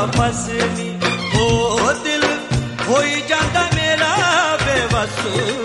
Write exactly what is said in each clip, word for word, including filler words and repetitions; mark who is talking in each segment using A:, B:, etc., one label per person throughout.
A: वापस नी। ओ दिल होई जांदा मेरा बेवस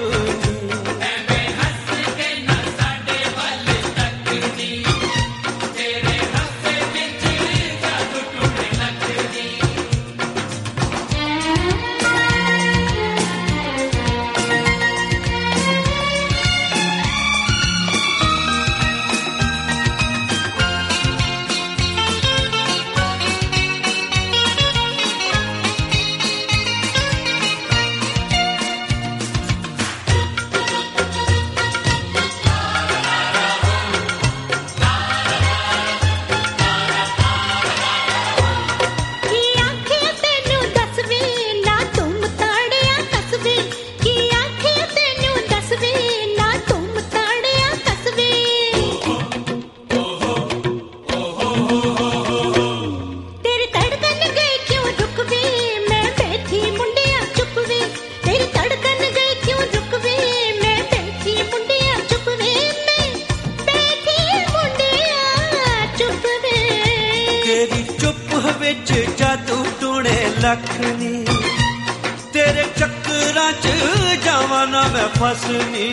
A: जादू टूणे लखनी तेरे चक्करां च जावां ना मैं फसनी।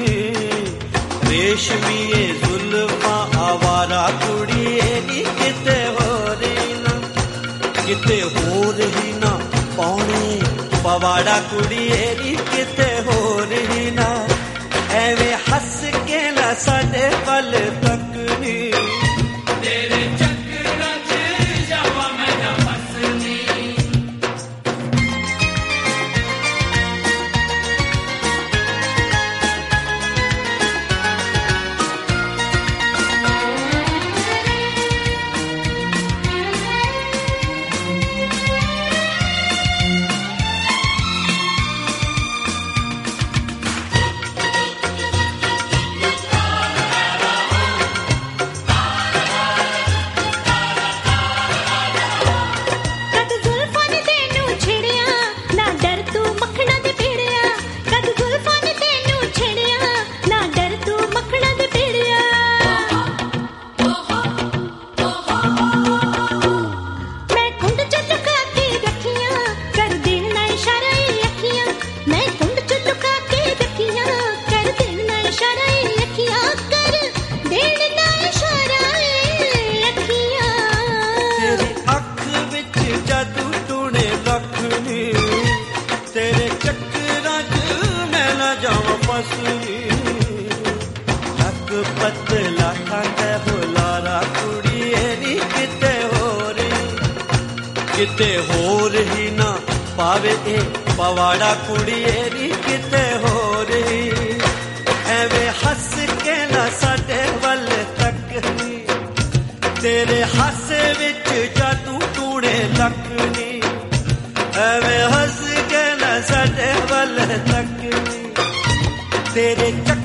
A: रेशमीए जुल्फां आवारा कुड़िए नी किते हो रही ना किते हो रही ना पौने पवाड़ा कुड़िए नी किते हो रही ना। एवें हस के ना साडे वल तकनी तेरे तेरे चक्करां च मैं ना जावां फसनी। लक पतला खांदा बुलारा कुड़िए नी किते हो रही किते हो रही ना पावे ए पवाड़ा कुड़िए नी किते हो रही। एवें हस के ना साडे वल तकनी तेरे हासे विच जादू टूणे लखनी। एवें हस के ना साडे वल तकनी तेरे चक्कर